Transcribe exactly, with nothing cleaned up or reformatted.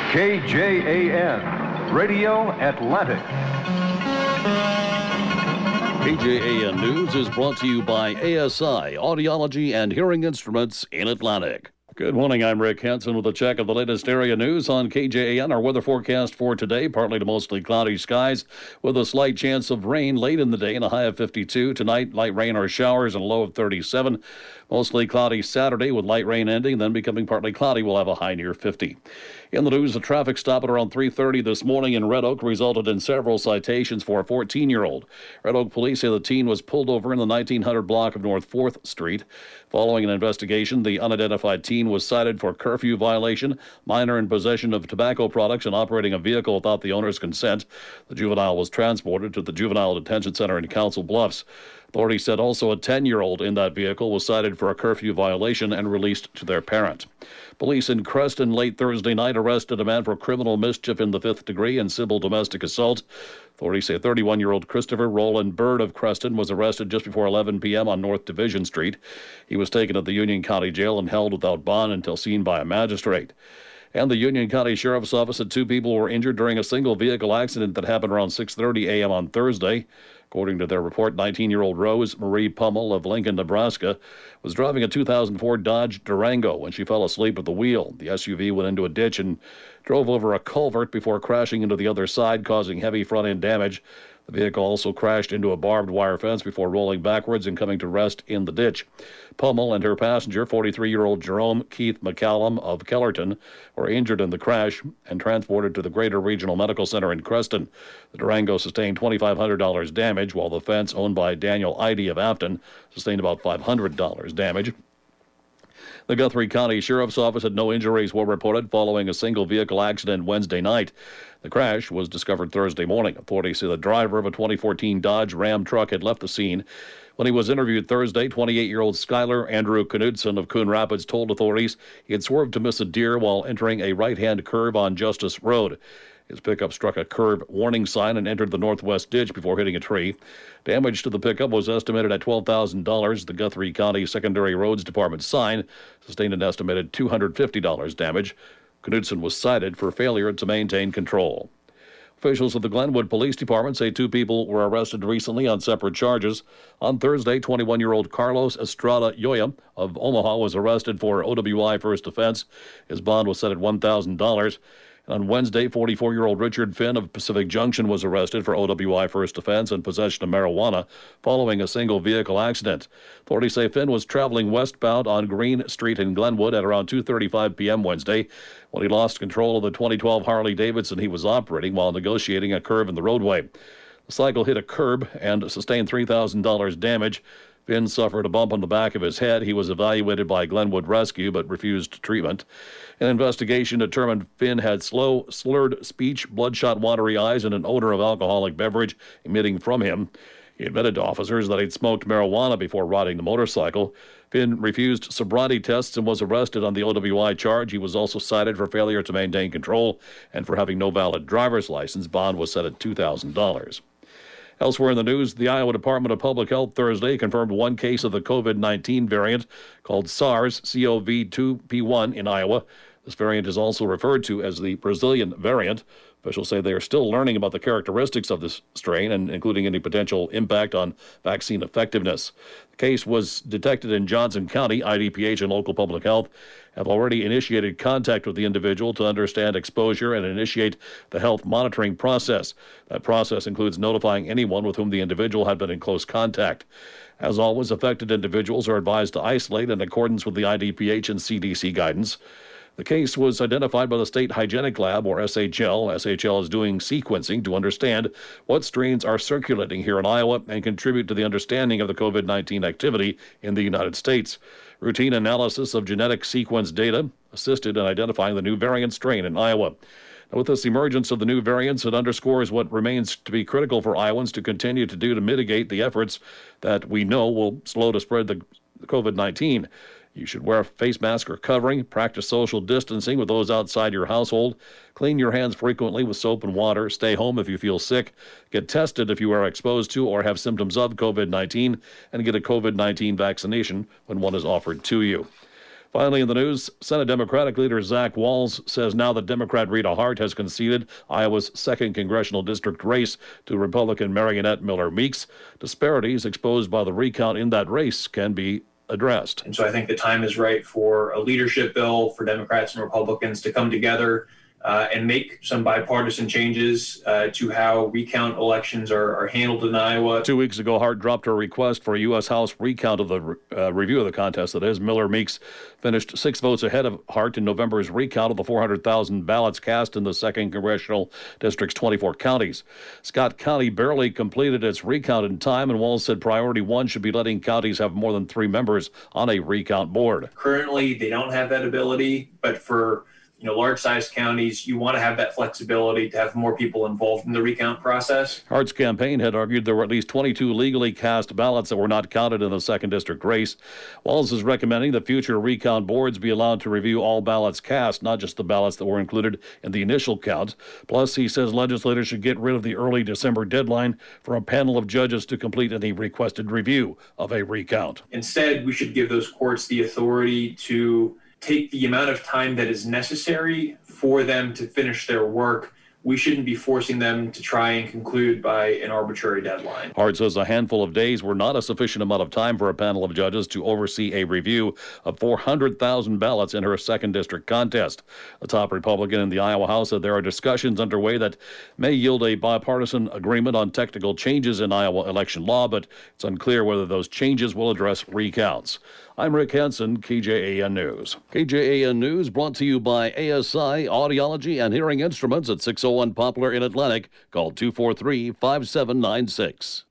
K J A N, Radio Atlantic. K J A N News is brought to you by A S I, Audiology and Hearing Instruments in Atlantic. Good morning, I'm Rick Hansen with a check of the latest area news on K J A N. Our weather forecast for today, partly to mostly cloudy skies with a slight chance of rain late in the day and a high of fifty-two. Tonight, light rain or showers and a low of thirty-seven. Mostly cloudy Saturday with light rain ending, then becoming partly cloudy. We'll have a high near fifty. In the news, a traffic stop at around three thirty this morning in Red Oak resulted in several citations for a fourteen-year-old. Red Oak police say the teen was pulled over in the nineteen hundred block of North fourth Street. Following an investigation, the unidentified teen was cited for curfew violation, minor in possession of tobacco products, and operating a vehicle without the owner's consent. The juvenile was transported to the Juvenile Detention Center in Council Bluffs. Authorities said also a ten-year-old in that vehicle was cited for a curfew violation and released to their parent. Police in Creston late Thursday night arrested a man for criminal mischief in the fifth degree and civil domestic assault. Authorities say thirty-one-year-old Christopher Roland Bird of Creston was arrested just before eleven p.m. on North Division Street. He was taken to the Union County Jail and held without bond until seen by a magistrate. And the Union County Sheriff's Office said two people were injured during a single vehicle accident that happened around six thirty a.m. on Thursday. According to their report, nineteen-year-old Rose Marie Pummel of Lincoln, Nebraska, was driving a two thousand four Dodge Durango when she fell asleep at the wheel. The S U V went into a ditch and drove over a culvert before crashing into the other side, causing heavy front-end damage. The vehicle also crashed into a barbed wire fence before rolling backwards and coming to rest in the ditch. Pummel and her passenger, forty-three-year-old Jerome Keith McCallum of Kellerton, were injured in the crash and transported to the Greater Regional Medical Center in Creston. The Durango sustained two thousand five hundred dollars damage, while the fence, owned by Daniel Idy of Afton, sustained about five hundred dollars damage. The Guthrie County Sheriff's Office said no injuries were reported following a single vehicle accident Wednesday night. The crash was discovered Thursday morning. Authorities say the driver of a twenty fourteen Dodge Ram truck had left the scene. When he was interviewed Thursday, twenty-eight-year-old Skylar Andrew Knudsen of Coon Rapids told authorities he had swerved to miss a deer while entering a right-hand curve on Justice Road. His pickup struck a curb warning sign and entered the northwest ditch before hitting a tree. Damage to the pickup was estimated at twelve thousand dollars. The Guthrie County Secondary Roads Department sign sustained an estimated two hundred fifty dollars damage. Knudsen was cited for failure to maintain control. Officials of the Glenwood Police Department say two people were arrested recently on separate charges. On Thursday, twenty-one-year-old Carlos Estrada Yoya of Omaha was arrested for O W I first offense. His bond was set at one thousand dollars. On Wednesday, forty-four-year-old Richard Finn of Pacific Junction was arrested for O W I first offense and possession of marijuana following a single vehicle accident. Authorities say Finn was traveling westbound on Green Street in Glenwood at around two thirty-five p.m. Wednesday when he lost control of the twenty twelve Harley-Davidson he was operating while negotiating a curve in the roadway. The cycle hit a curb and sustained three thousand dollars damage. Finn suffered a bump on the back of his head. He was evaluated by Glenwood Rescue but refused treatment. An investigation determined Finn had slow, slurred speech, bloodshot, watery eyes, and an odor of alcoholic beverage emitting from him. He admitted to officers that he'd smoked marijuana before riding the motorcycle. Finn refused sobriety tests and was arrested on the O W I charge. He was also cited for failure to maintain control and for having no valid driver's license. Bond was set at two thousand dollars. Elsewhere in the news, the Iowa Department of Public Health Thursday confirmed one case of the COVID nineteen variant called SARS C o V two P one in Iowa. This variant is also referred to as the Brazilian variant. Officials say they are still learning about the characteristics of this strain, and including any potential impact on vaccine effectiveness. The case was detected in Johnson County. I D P H and local public health have already initiated contact with the individual to understand exposure and initiate the health monitoring process. That process includes notifying anyone with whom the individual had been in close contact. As always, affected individuals are advised to isolate in accordance with the I D P H and C D C guidance. The case was identified by the State Hygienic Lab, or S H L. S H L is doing sequencing to understand what strains are circulating here in Iowa and contribute to the understanding of the COVID nineteen activity in the United States. Routine analysis of genetic sequence data assisted in identifying the new variant strain in Iowa. Now, with this emergence of the new variants, it underscores what remains to be critical for Iowans to continue to do to mitigate the efforts that we know will slow to spread the COVID nineteen. You should wear a face mask or covering, practice social distancing with those outside your household, clean your hands frequently with soap and water, stay home if you feel sick, get tested if you are exposed to or have symptoms of COVID nineteen, and get a COVID nineteen vaccination when one is offered to you. Finally in the news, Senate Democratic leader Zach Wahls says now that Democrat Rita Hart has conceded Iowa's second congressional district race to Republican Marionette Miller Meeks, disparities exposed by the recount in that race can be addressed. And so I think the time is right for a leadership bill for Democrats and Republicans to come together uh, and make some bipartisan changes uh, to how recount elections are, are handled in Iowa. Two weeks ago, Hart dropped her request for a U S House recount of the uh, review of the contest. That is, Miller Meeks finished six votes ahead of Hart in November's recount of the four hundred thousand ballots cast in the second Congressional District's twenty-four counties. Scott County barely completed its recount in time, and Wahls said priority one should be letting counties have more than three members on a recount board. Currently, they don't have that ability, but for you know, large-sized counties, you want to have that flexibility to have more people involved in the recount process. Hart's campaign had argued there were at least twenty-two legally cast ballots that were not counted in the second district race. Wahls is recommending that future recount boards be allowed to review all ballots cast, not just the ballots that were included in the initial count. Plus, he says legislators should get rid of the early December deadline for a panel of judges to complete any requested review of a recount. Instead, we should give those courts the authority to take the amount of time that is necessary for them to finish their work. We shouldn't be forcing them to try and conclude by an arbitrary deadline. Hart says a handful of days were not a sufficient amount of time for a panel of judges to oversee a review of four hundred thousand ballots in her second district contest. The top Republican in the Iowa House said there are discussions underway that may yield a bipartisan agreement on technical changes in Iowa election law, but it's unclear whether those changes will address recounts. I'm Rick Hansen, K J A N News. K J A N News brought to you by A S I Audiology and Hearing Instruments at six oh one Poplar in Atlantic. Call two four three, five seven nine six.